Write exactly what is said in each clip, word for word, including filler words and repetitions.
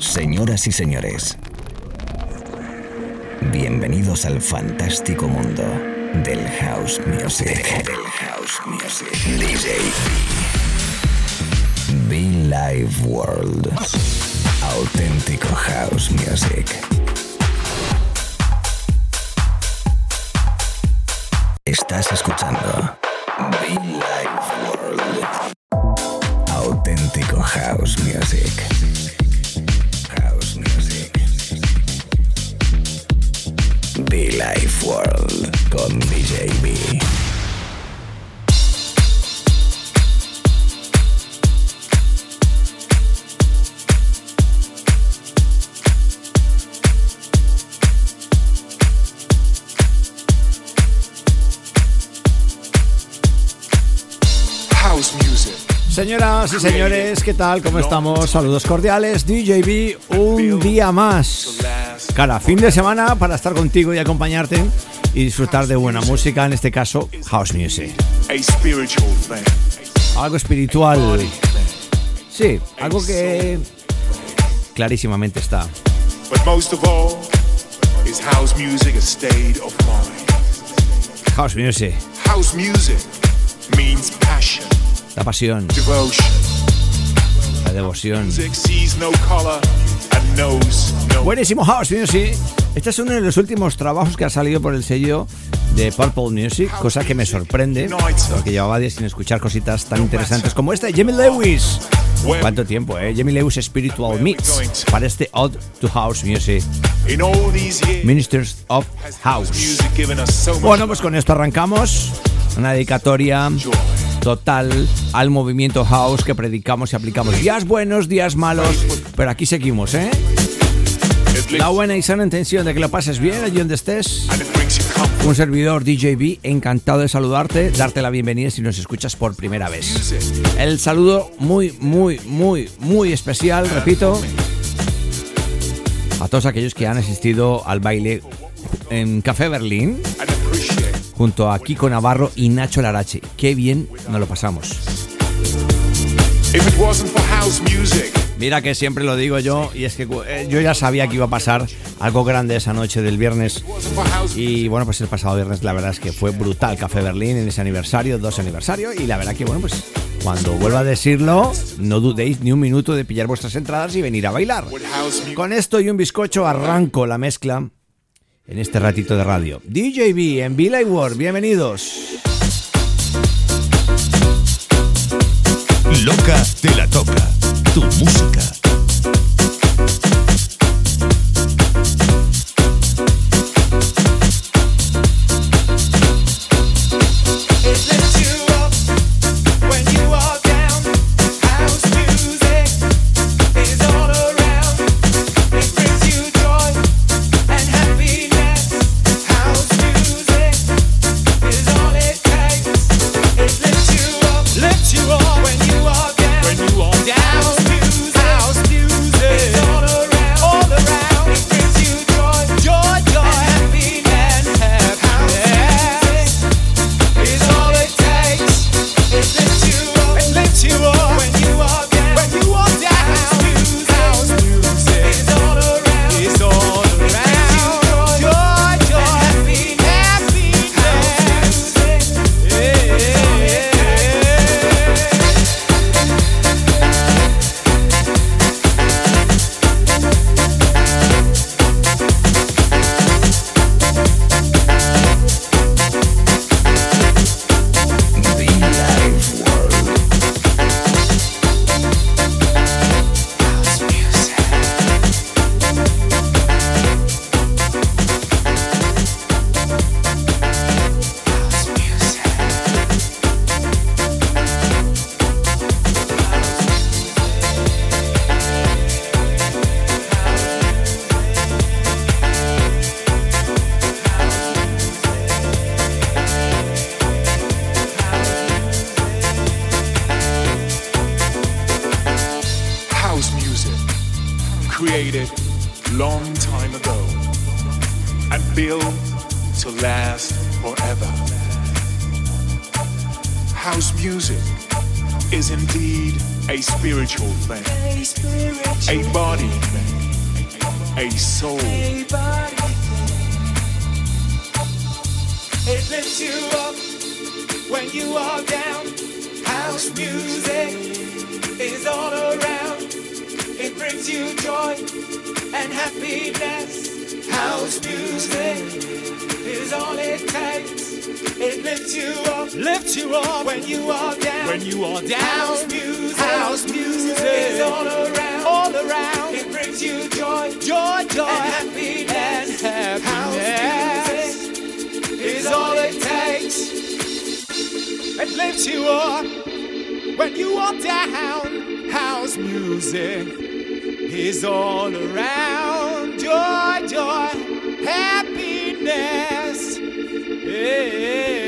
Señoras y señores, bienvenidos al fantástico mundo del house music. Del house music. D J B Live World. Auténtico house music. Estás escuchando B Live World. Auténtico house music. House music. B Live World con D J B. Señoras y señores, ¿qué tal? ¿Cómo estamos? Saludos cordiales, D J B, un día más. Cada fin de semana para estar contigo y acompañarte y disfrutar de buena música, en este caso, house music. Algo espiritual. Sí, algo que clarísimamente está. House music. House music means passion. La pasión, la devoción. Buenísimo house music. Este es uno de los últimos trabajos que ha salido por el sello de Purple Music, cosa que me sorprende, porque llevaba días sin escuchar cositas tan interesantes como esta de Jamie Lewis. ¿Cuánto tiempo, eh? Jamie Lewis Spiritual Mix para este Ode to House Music, Ministers of House. Bueno, pues con esto arrancamos una dedicatoria total al movimiento house que predicamos y aplicamos. Días buenos, días malos, pero aquí seguimos, ¿eh? La buena y sana intención de que lo pases bien allí donde estés. Un servidor D J B, encantado de saludarte, darte la bienvenida si nos escuchas por primera vez. El saludo muy, muy, muy, muy especial, repito, a todos aquellos que han asistido al baile en Café Berlín junto a Kiko Navarro y Nacho Larache. Qué bien nos lo pasamos. Mira que siempre lo digo yo, y es que yo ya sabía que iba a pasar algo grande esa noche del viernes. Y bueno, pues el pasado viernes la verdad es que fue brutal Café Berlín en ese aniversario, dos aniversario. Y la verdad que bueno, pues cuando vuelva a decirlo, no dudéis ni un minuto de pillar vuestras entradas y venir a bailar. Con esto y un bizcocho arranco la mezcla en este ratito de radio. D J B en B Live World, bienvenidos. Loca te la toca, tu música. Created long time ago and built to last forever. House music is indeed a spiritual thing, a body thing. a soul. It lifts you up when you are down. House music is all around. It brings you joy and happiness. House music is all it takes. It lifts you up, lifts you up when you are down. When you are down. House music, house music is all around, all around. It brings you joy, joy, joy, and happiness. And happiness. House music is all it takes. It lifts you up when you are down. House music is all around. Joy, joy, happiness. Yeah.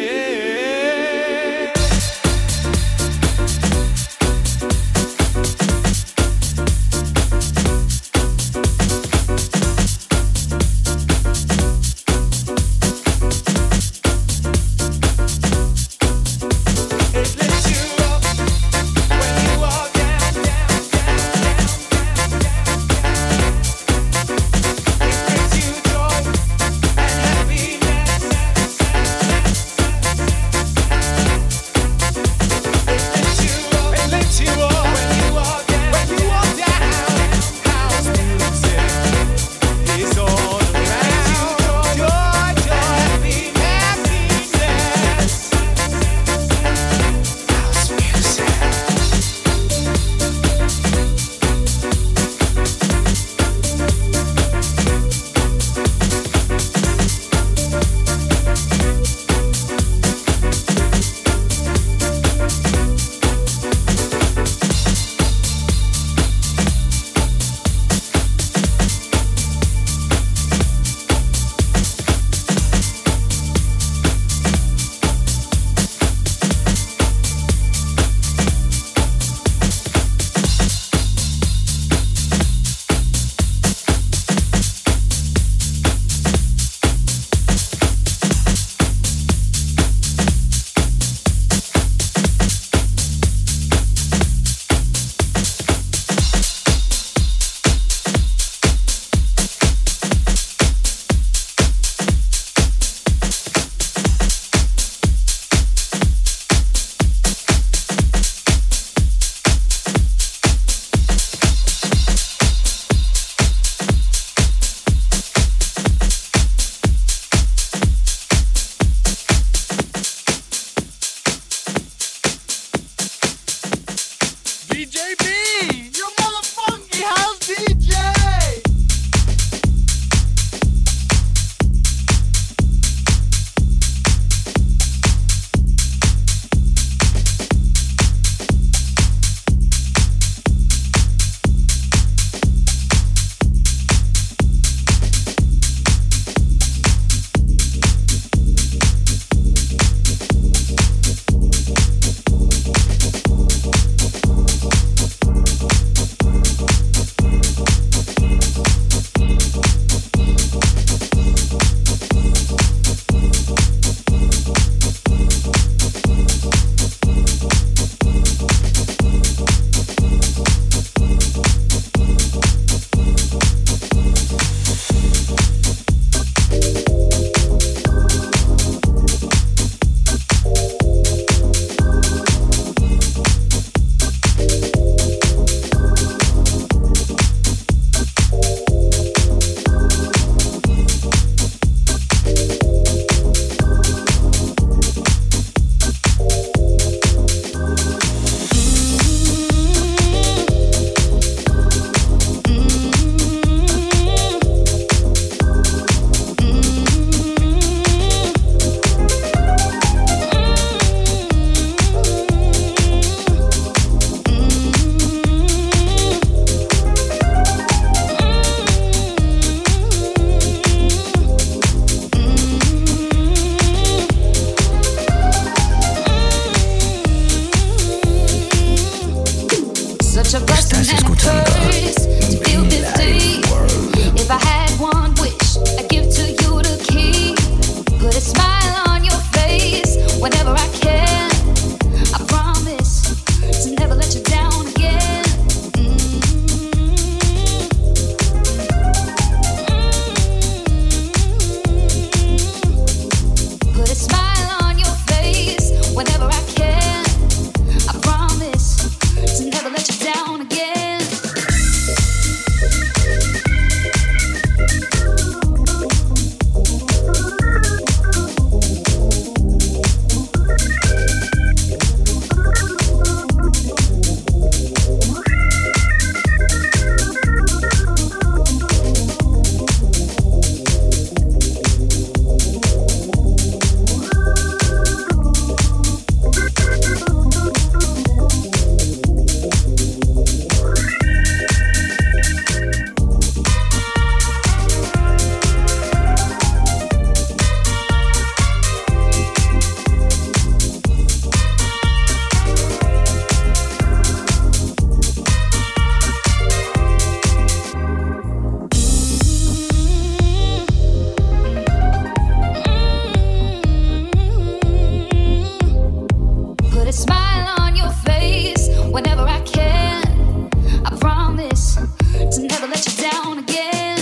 never let you down again.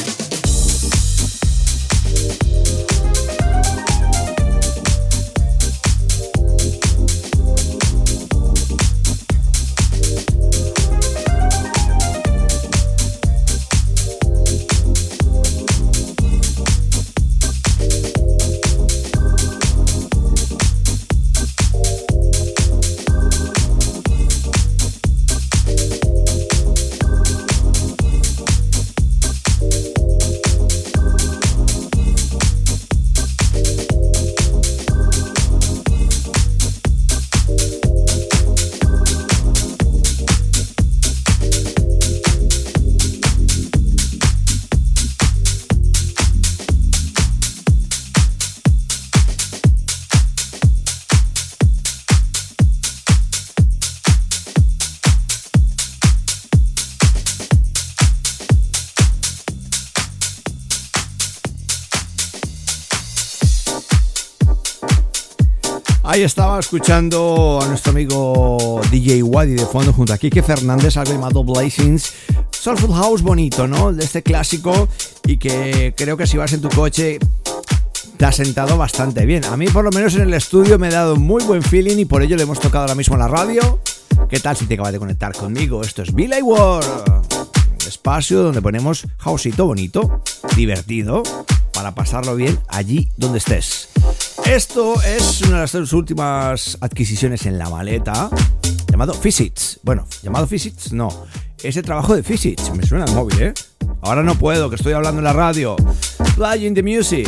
Ahí estaba escuchando a nuestro amigo D J Wadi de fondo junto a Kike Fernández, algo llamado Blazings. Soulful House bonito, ¿no? De este clásico y que creo que si vas en tu coche te ha sentado bastante bien. A mí por lo menos en el estudio me ha dado muy buen feeling y por ello le hemos tocado ahora mismo en la radio. ¿Qué tal si te acabas de conectar conmigo? Esto es Billy Ward, espacio donde ponemos houseito bonito, divertido, para pasarlo bien allí donde estés. Esto es una de las últimas adquisiciones en la maleta, llamado Physics. Bueno, llamado Physics, no. Ese trabajo de Physics, me suena el móvil, ¿eh? Ahora no puedo, que estoy hablando en la radio. Playing the Music.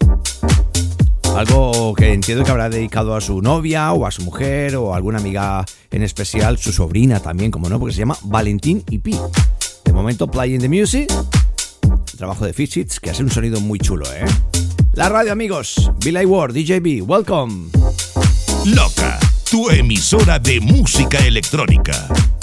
Algo que entiendo que habrá dedicado a su novia o a su mujer o a alguna amiga en especial, su sobrina también, como no, porque se llama Valentín y Pi. De momento, Playing the Music. El trabajo de Physics, que hace un sonido muy chulo, ¿eh? La radio, amigos. Billy Ward, D J B, welcome. Loca, tu emisora de música electrónica.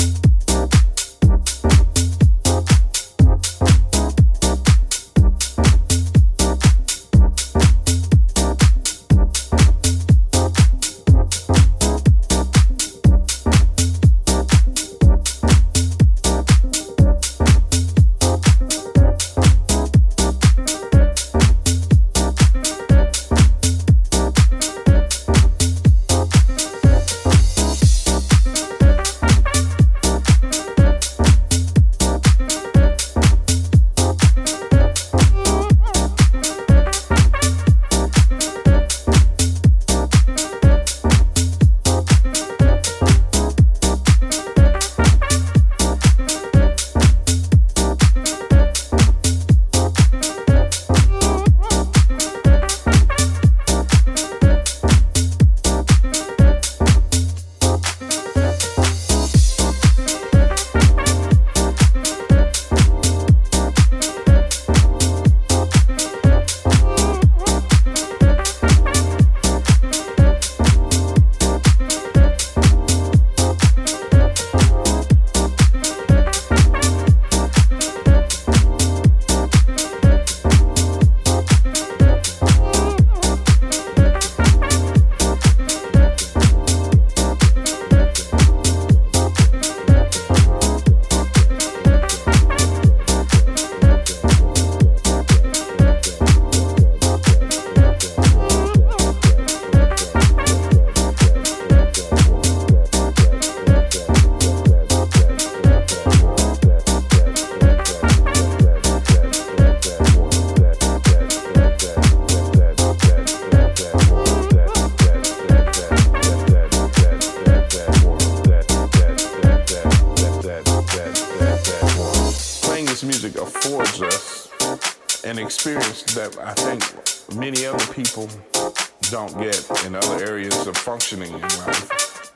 That I think many other people don't get in other areas of functioning in life,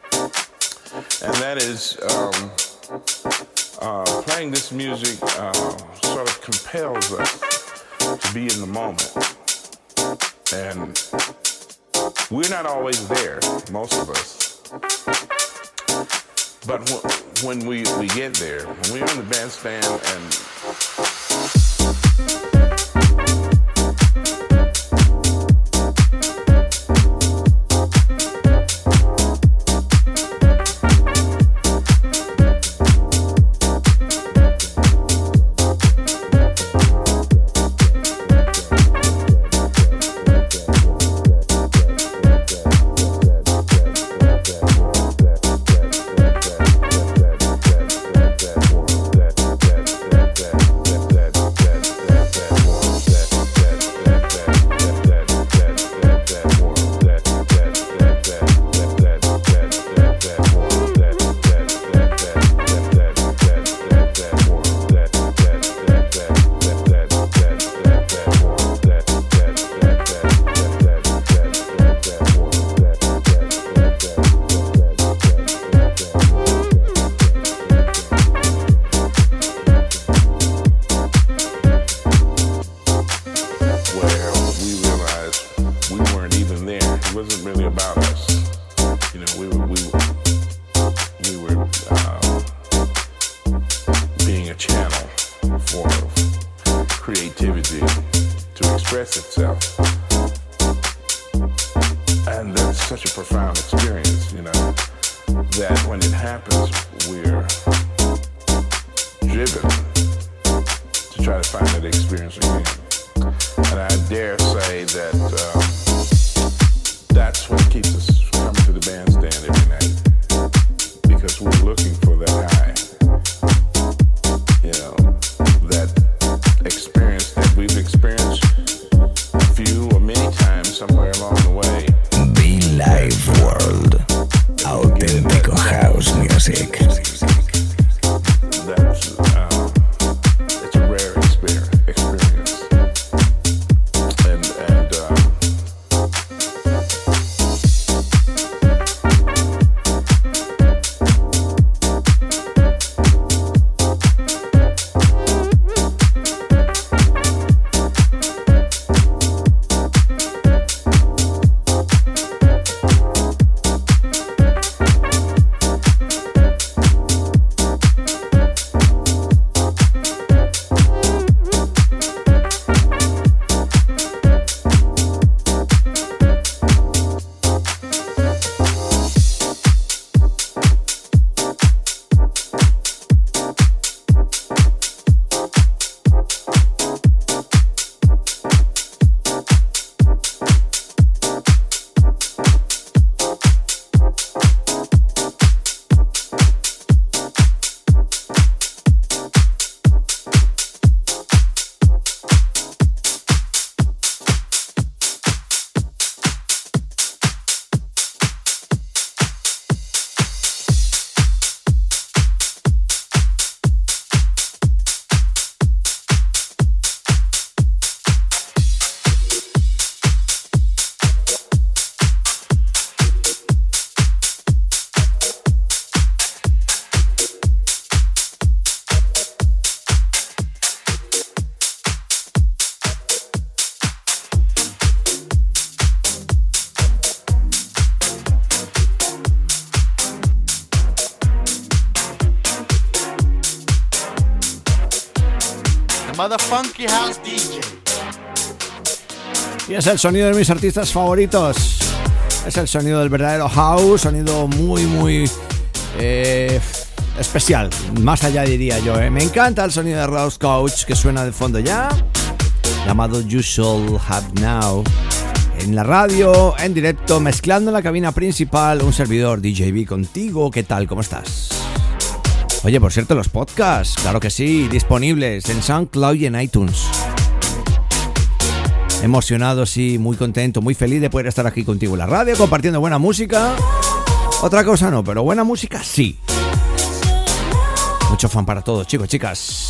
and that is um, uh, playing this music uh, sort of compels us to be in the moment, and we're not always there, most of us, but w- when we, we get there, when we're in the bandstand and creativity to express itself. And that's such a profound experience, you know, that when it happens, we're driven to try to find that experience again. And I dare say that um, that's what keeps us coming to the bandstand every night, because we're looking for that high, you know, that experience that we've experienced a few or many times somewhere along the way. Be Live World, auténtico house music. That's um, it's a rare experience. experience. And and uh, Funky House D J. Y es el sonido de mis artistas favoritos. Es el sonido del verdadero house, sonido muy, muy eh, especial. Más allá diría yo, ¿eh? Me encanta el sonido de Ross Coach que suena de fondo ya, llamado You Shall Have Now. En la radio, en directo, mezclando en la cabina principal, un servidor D J B contigo. ¿Qué tal? ¿Cómo estás? Oye, por cierto, los podcasts, claro que sí, disponibles en SoundCloud y en iTunes. Emocionado, sí, muy contento, muy feliz de poder estar aquí contigo en la radio, compartiendo buena música. Otra cosa no, pero buena música sí. Mucho fan para todos, chicos, chicas.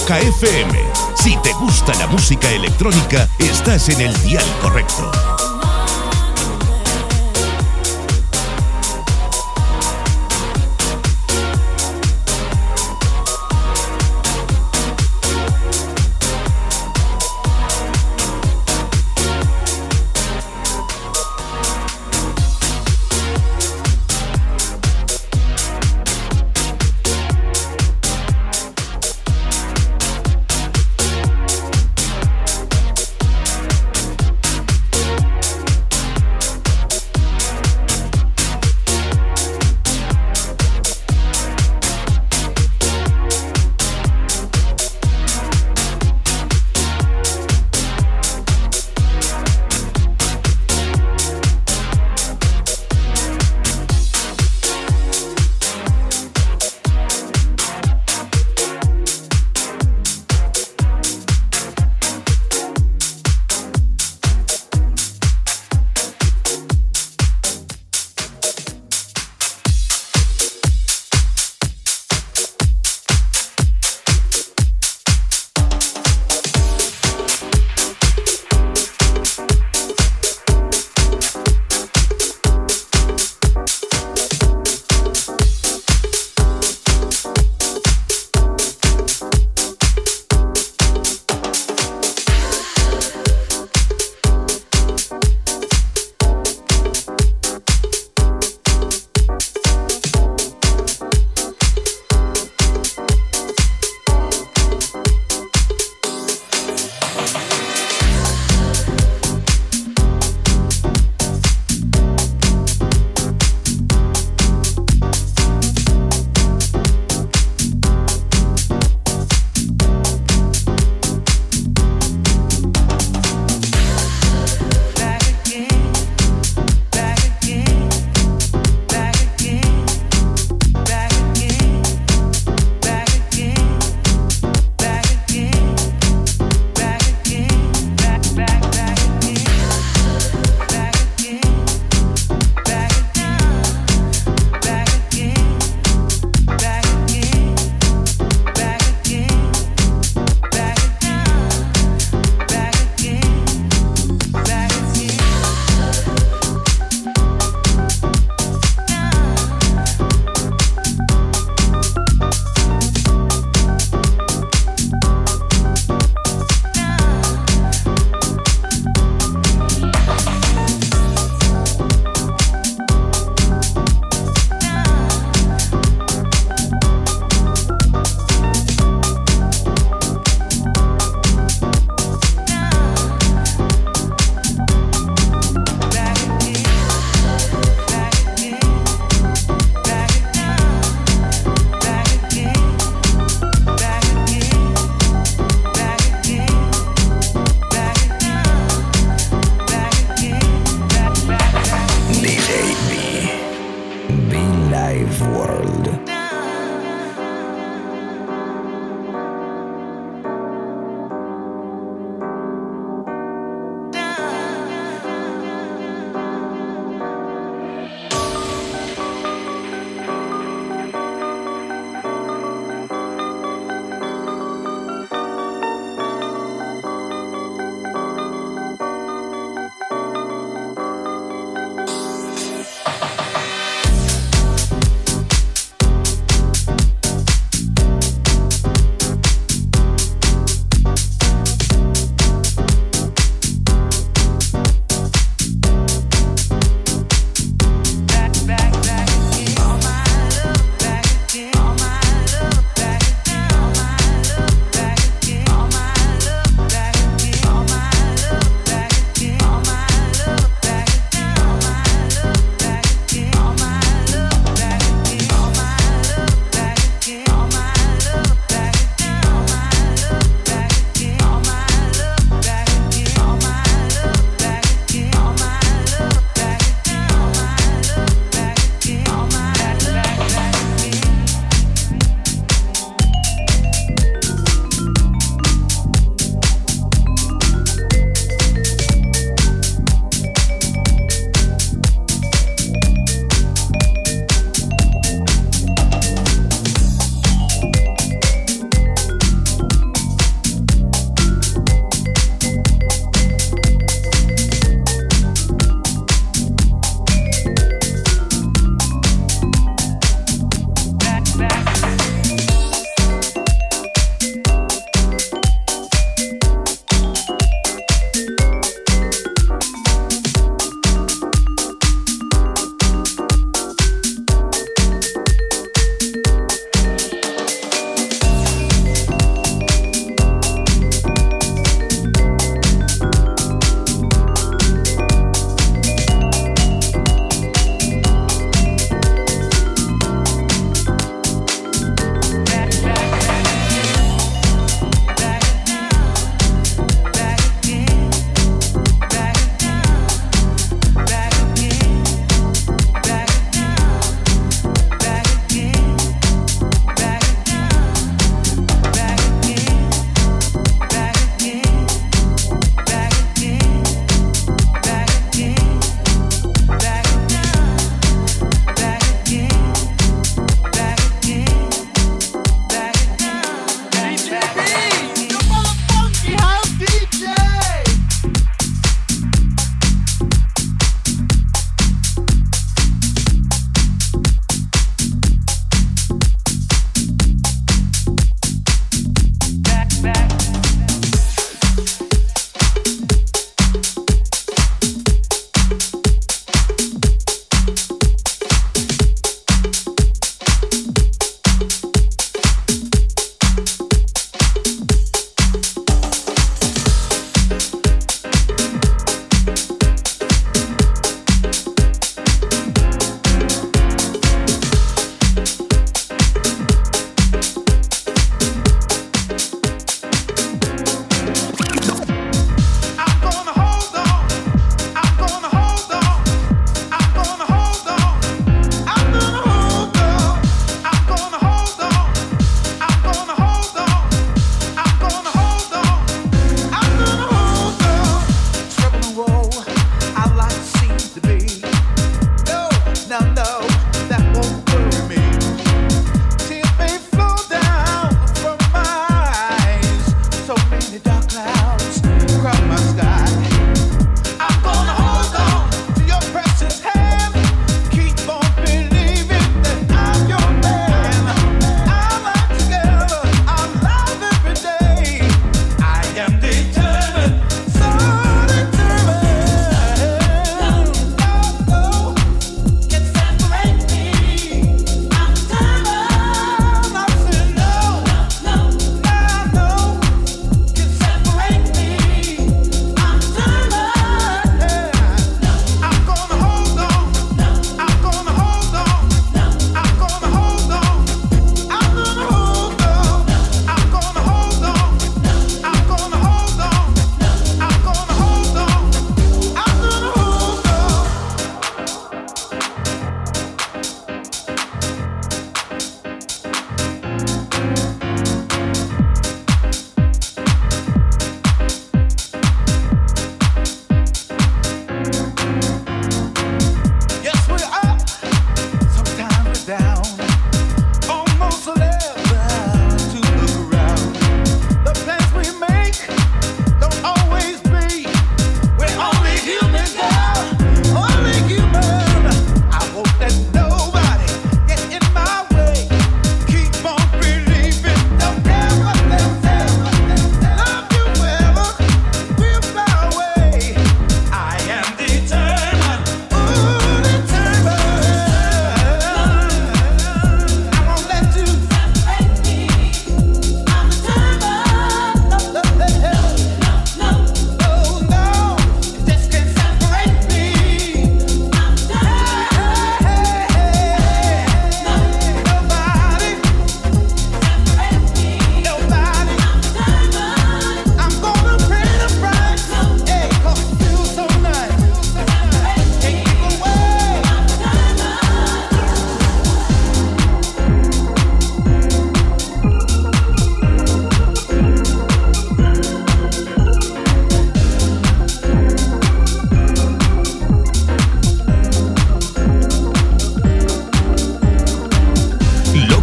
Loca F M. Si te gusta la música electrónica, estás en el dial correcto.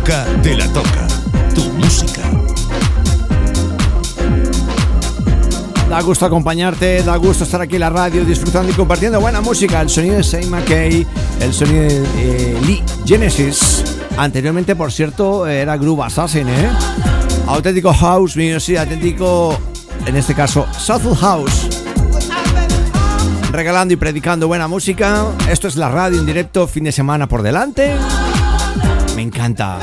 toca, te la toca. Tu música. Da gusto acompañarte, da gusto estar aquí en la radio disfrutando y compartiendo buena música. El sonido de Shane McKay, el sonido de eh, Lee Genesis. Anteriormente, por cierto, era Groove Assassin, ¿eh? Auténtico house music, auténtico, en este caso, Soulful House. Regalando y predicando buena música. Esto es la radio en directo, fin de semana por delante. Me encanta.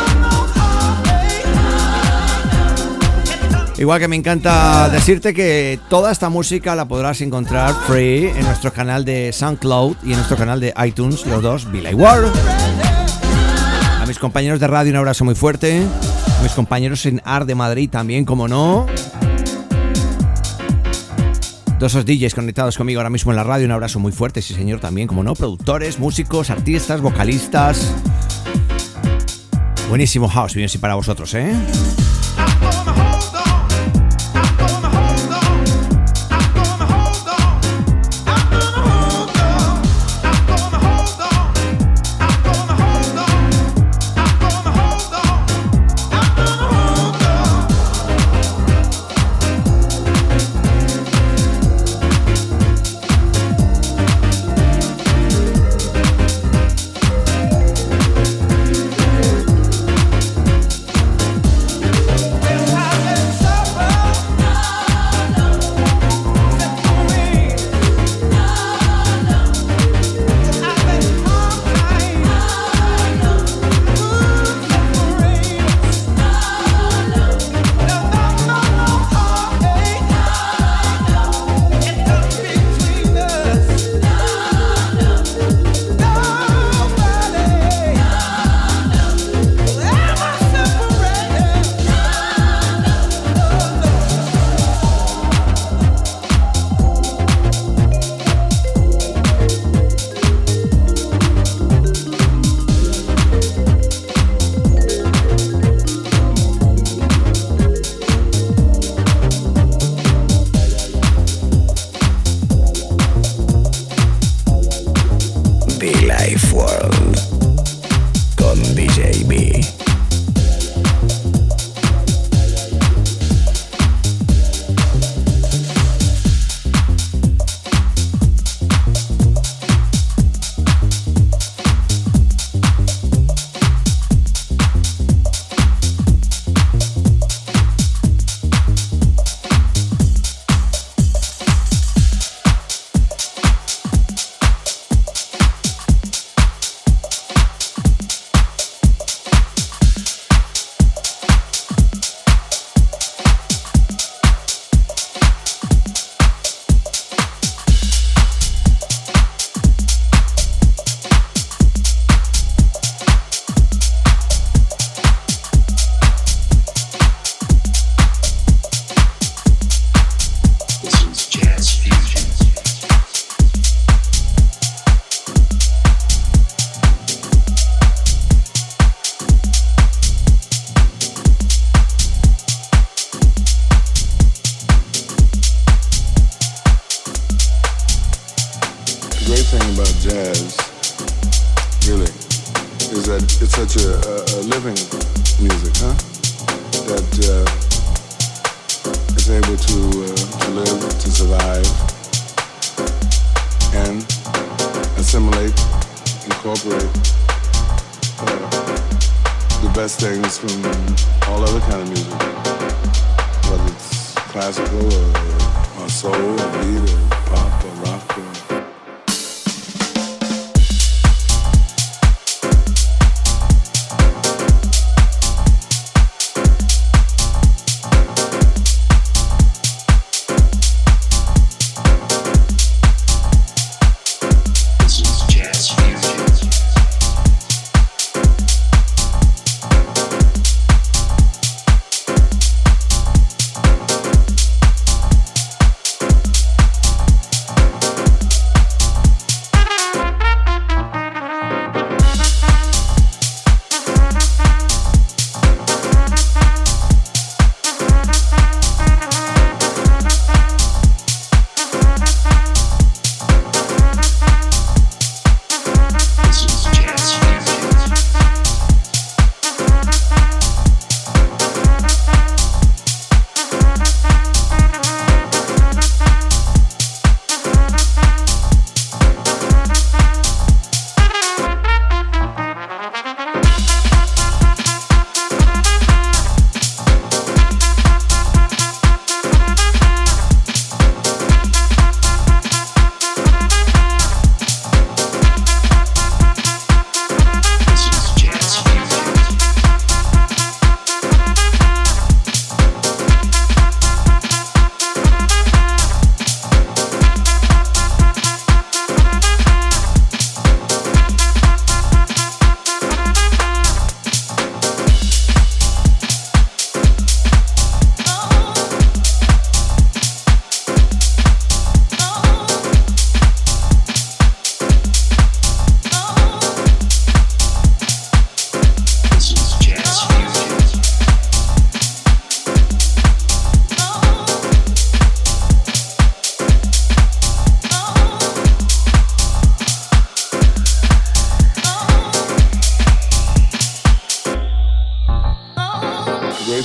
Igual que me encanta decirte que toda esta música la podrás encontrar free en nuestro canal de SoundCloud y en nuestro canal de iTunes, los dos, Billy Ward. A mis compañeros de radio un abrazo muy fuerte. A mis compañeros en Art de Madrid también, como no. Todos esos D Js conectados conmigo ahora mismo en la radio, un abrazo muy fuerte, sí señor, también, como no. Productores, músicos, artistas, vocalistas. Buenísimo house music para vosotros, ¿eh?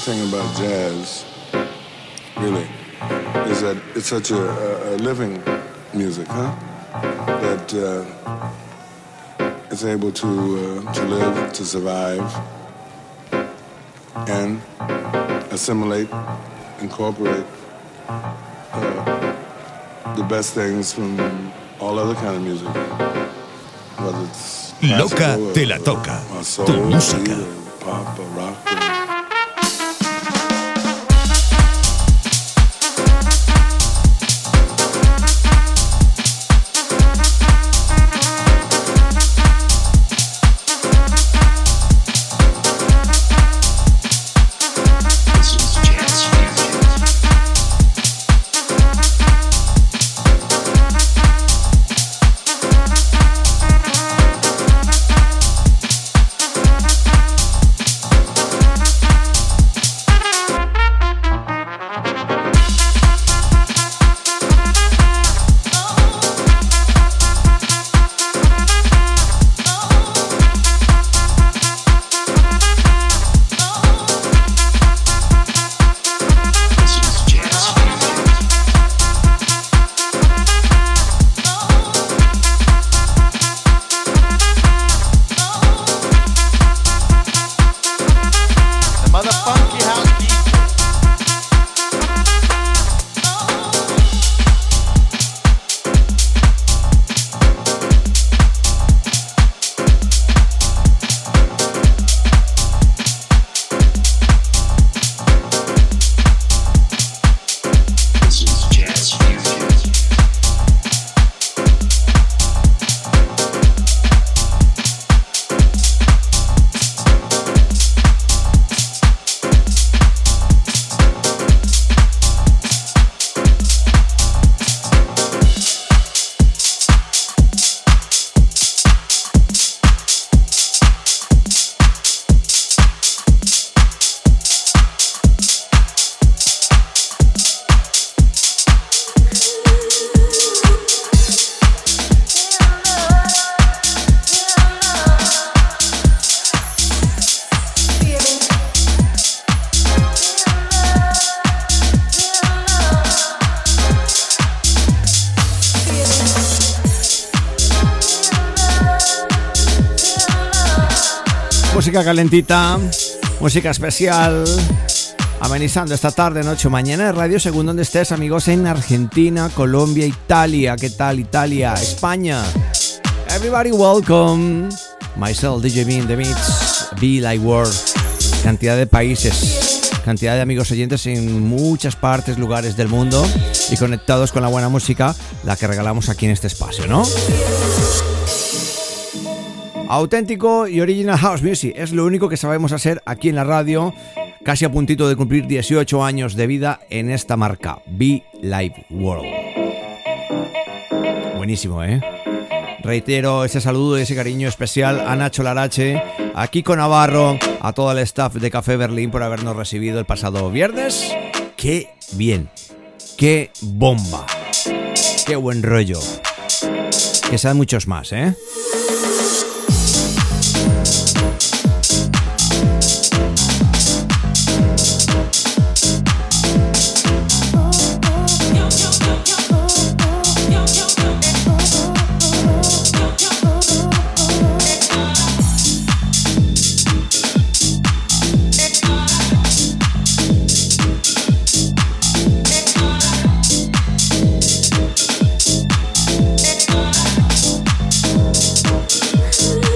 thing about jazz, really, is that it's such a, a, a living music, huh? That uh, it's able to uh, to live, to survive, and assimilate, incorporate uh, the best things from all other kind of music, whether it's Loca te la toca, or, or soul, tu música. or pop or rock. Or, Música calentita, música especial, amenizando esta tarde, noche o mañana de radio, según donde estés, amigos, en Argentina, Colombia, Italia. ¿Qué tal Italia? España. Everybody welcome. Myself, D J B in the mix, Be Like World. Cantidad de países, cantidad de amigos oyentes en muchas partes, lugares del mundo y conectados con la buena música, la que regalamos aquí en este espacio, ¿no? Auténtico y original house music es lo único que sabemos hacer aquí en la radio, casi a puntito de cumplir dieciocho años de vida en esta marca, Be Like World. Buenísimo, ¿eh? Reitero ese saludo y ese cariño especial a Nacho Larache, a Kiko Navarro, a todo el staff de Café Berlín por habernos recibido el pasado viernes. ¡Qué bien! ¡Qué bomba! ¡Qué buen rollo! Que sean muchos más, ¿eh? Ooh.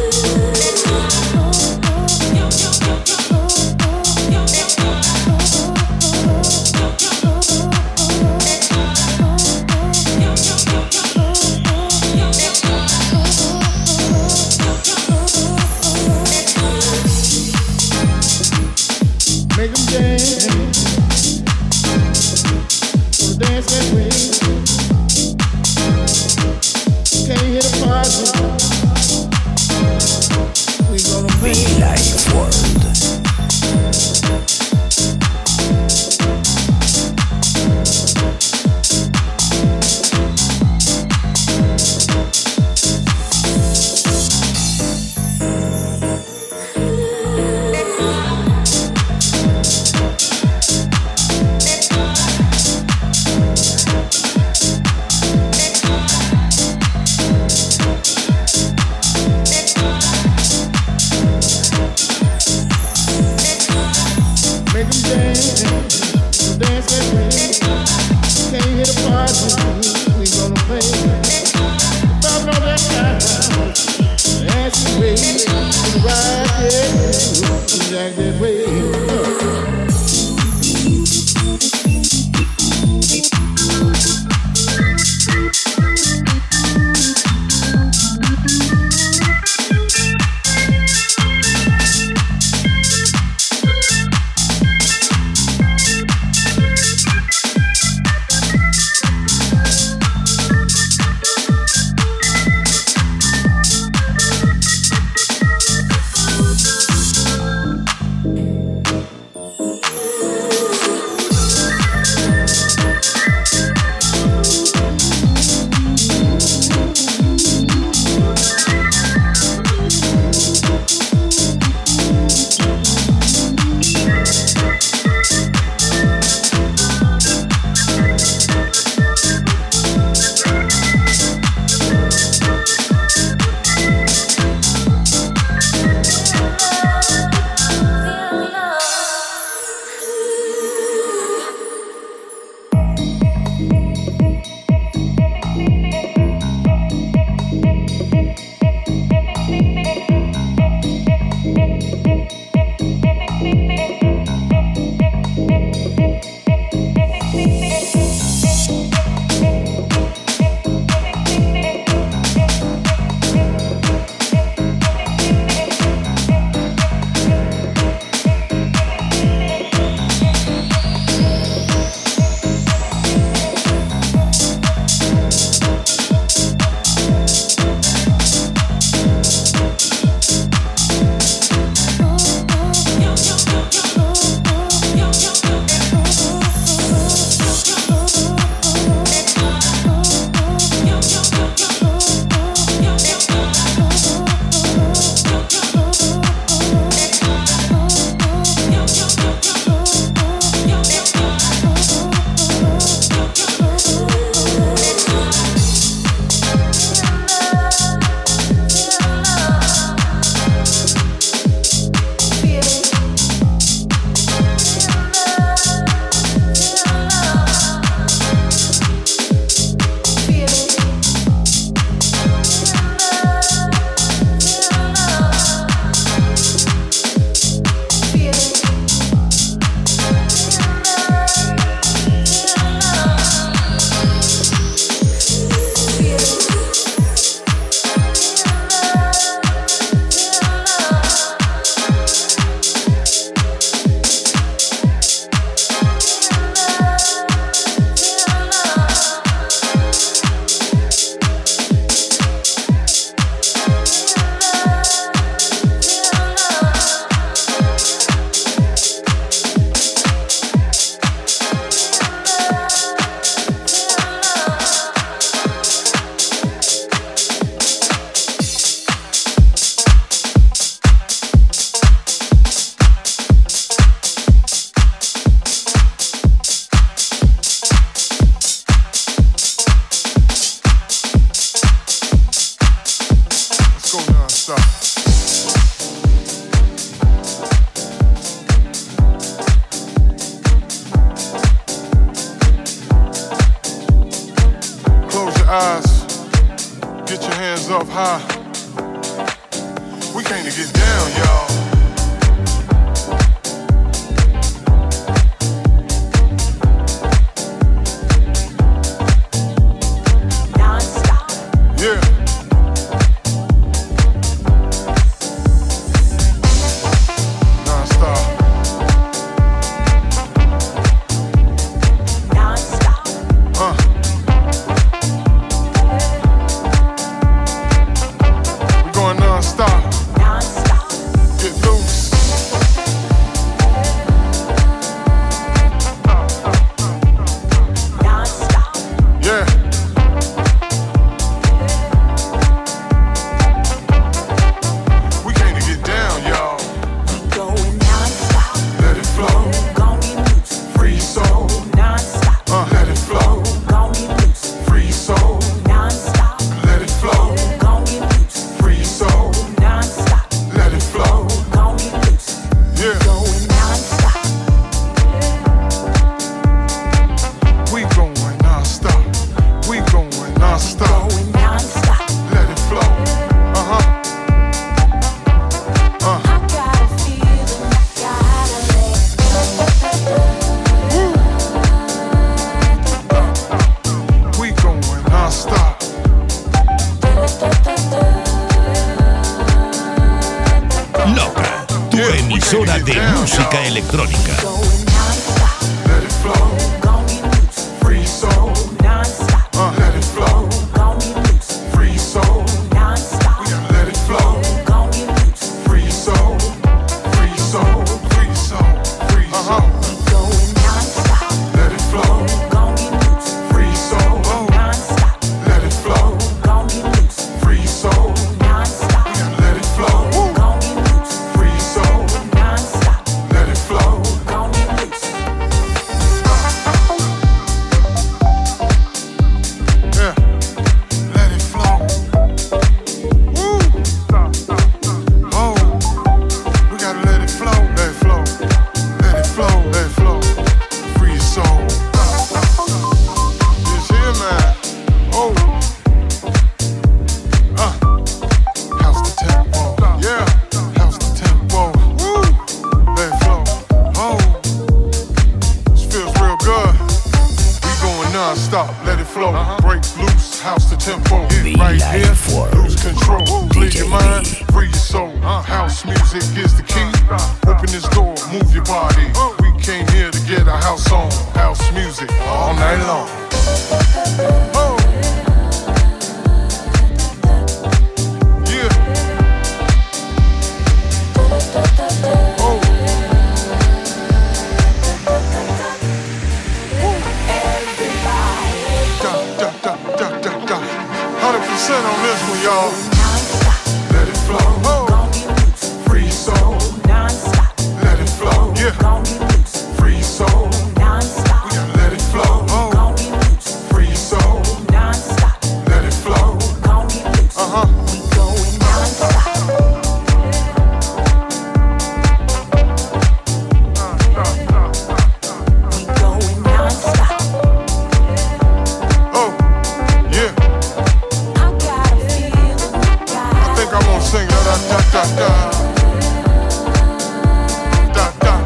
eyes, get your hands up high. We came to get down, y'all. emisora de música electrónica. Let it flow. Free soul. Uh, let it flow. Free soul. We gotta let it flow. Free soul. Free soul. Free soul. Free soul. Let it flow. Free soul. Let it flow. Free soul. We gotta let it flow. Free soul. Let it flow. Yeah. Let it flow. Woo. Oh. We gotta let it flow. Let it flow. Let it flow. Let it flow. Free your soul. It's here, man. Oh. Uh. House to tempo. Yeah. House to tempo. Woo. Let it flow. Oh. This feels real good. We going non-stop. Let it flow. Break loose. House to tempo. Be Right like here. for Lose control. Clear D J your mind. B. Free your soul. House music is the key. Open this door. Move your body. We came here to get our house on. House music all night long. Oh. Yeah. Oh. Da, da, da, da, da, da. one hundred percent on this one, y'all. Let it flow. Oh. Free soul. Let it flow. Yeah. Free soul. We gotta let it flow. Oh. Free soul. Let it flow. Uh-huh. Oh. Yeah. I think I won't sing da da da da da. Da da.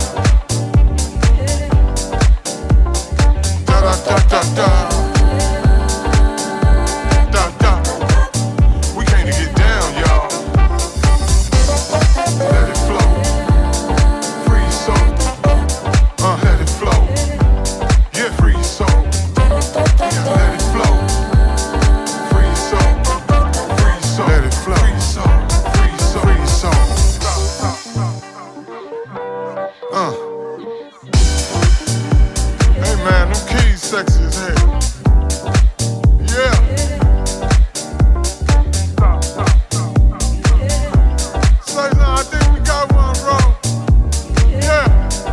Da da da da da. Da da. We came to get down, y'all. Let it flow. Free soul. Uh, let it flow. Yeah, free soul. Yeah, let it flow. Free soul. Free soul. Let it flow. Free soul. Free soul. Free soul. Uh. Hey man, them keys sexy as hell. Yeah. Say no, I think we got one wrong. Yeah.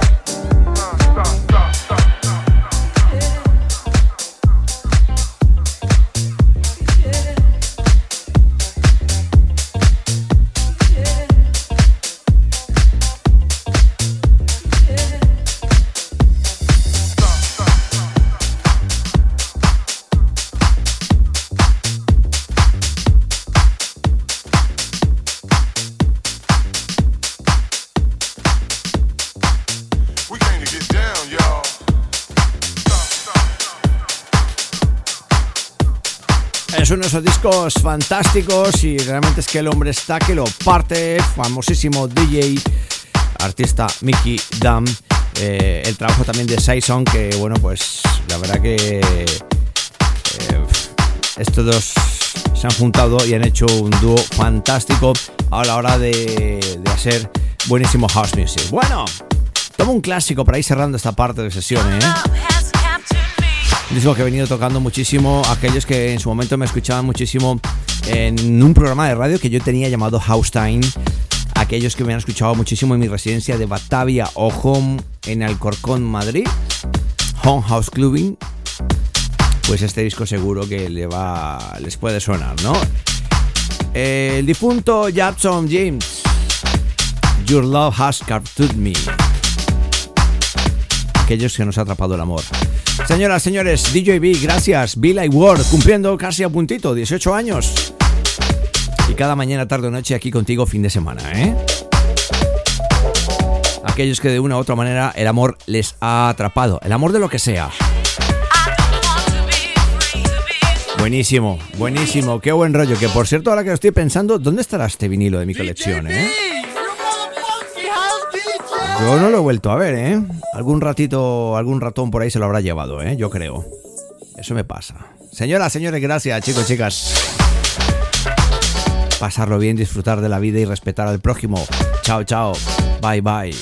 We came to get down, y'all. Es uno de esos discos fantásticos y realmente es que el hombre está que lo parte. Famosísimo D J, artista Mickey Dam. Eh, el trabajo también de Saison, que bueno, pues la verdad que eh, estos dos se han juntado y han hecho un dúo fantástico a la hora de, de hacer buenísimo house music. Bueno, tomo un clásico para ir cerrando esta parte de sesiones, ¿eh? Un disco que he venido tocando muchísimo. Aquellos que en su momento me escuchaban muchísimo en un programa de radio que yo tenía llamado House Time. Aquellos que me han escuchado muchísimo en mi residencia de Batavia o Home en Alcorcón, Madrid, Home House Clubbing, pues este disco seguro que le va, les puede sonar, ¿no? El difunto Jackson James, Your Love Has Captured Me. Aquellos que nos ha atrapado el amor. Señoras, señores, D J B, gracias. Be Like World, cumpliendo casi a puntito, dieciocho años. Y cada mañana, tarde o noche aquí contigo fin de semana, ¿eh? Aquellos que de una u otra manera el amor les ha atrapado. El amor de lo que sea. Buenísimo, buenísimo. Qué buen rollo. Que por cierto, ahora que lo estoy pensando, ¿dónde estará este vinilo de mi colección, eh? Yo no lo he vuelto a ver, ¿eh? Algún ratito, algún ratón por ahí se lo habrá llevado, ¿eh? Yo creo. Eso me pasa. Señoras, señores, gracias, chicos, chicas. Pasarlo bien, disfrutar de la vida y respetar al prójimo. Chao, chao. Bye, bye.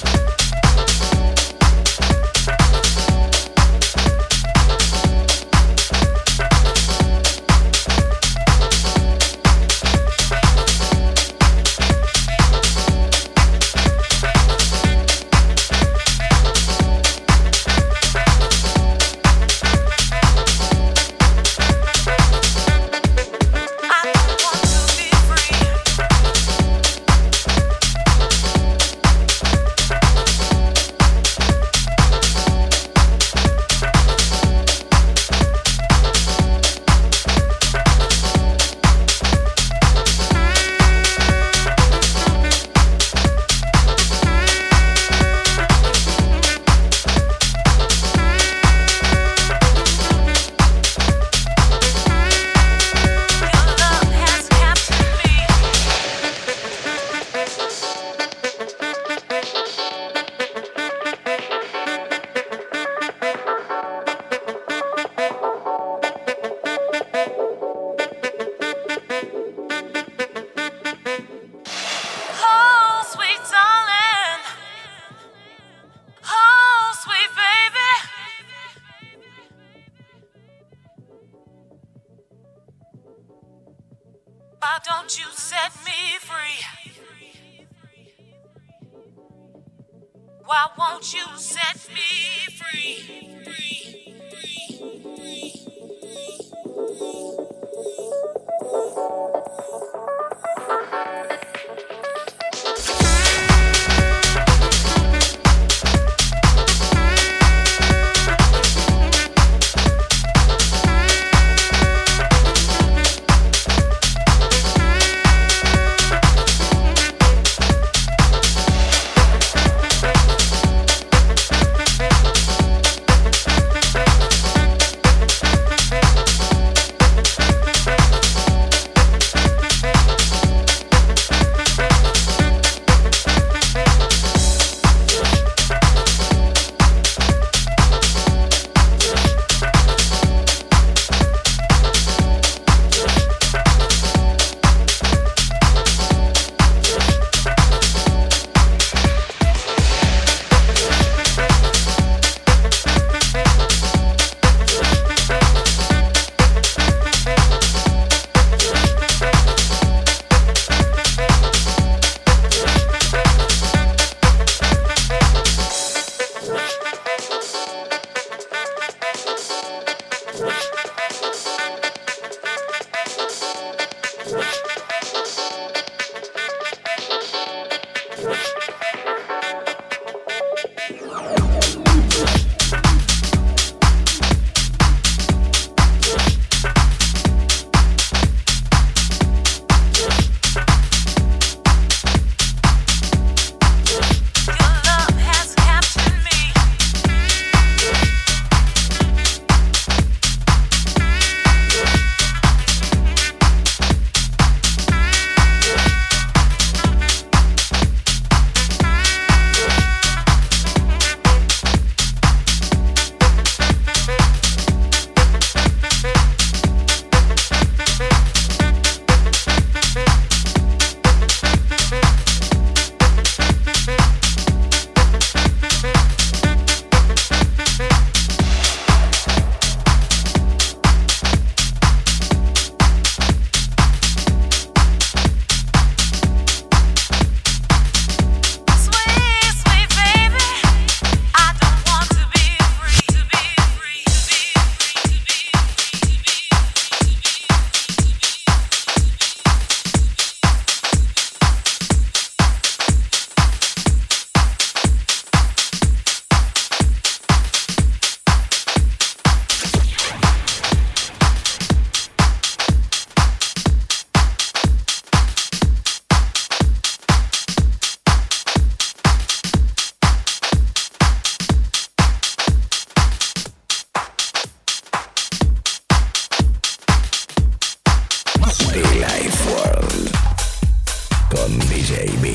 Life World con D J B.